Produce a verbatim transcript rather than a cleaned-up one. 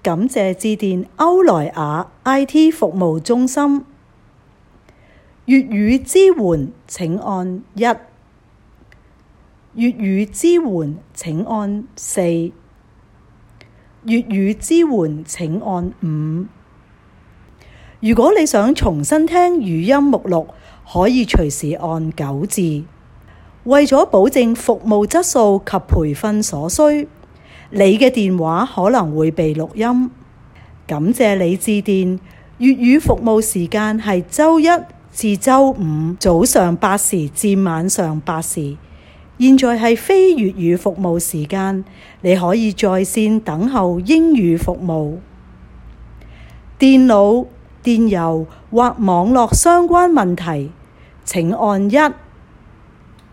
感謝致電歐萊雅 I T 服務中心。粵語支援請按一，粵語支援請按四，粵語支援請按五。如果你想重新聽語音目錄，可以隨時按九字。為咗保證服務質素及培訓所需，你嘅電話可能會被錄音。感謝你致電，粵語服務時間係周一至周五早上八時至晚上八時。現在係非粵語服務時間，你可以在線等候英語服務。電腦、電郵或網絡相關問題，請按一。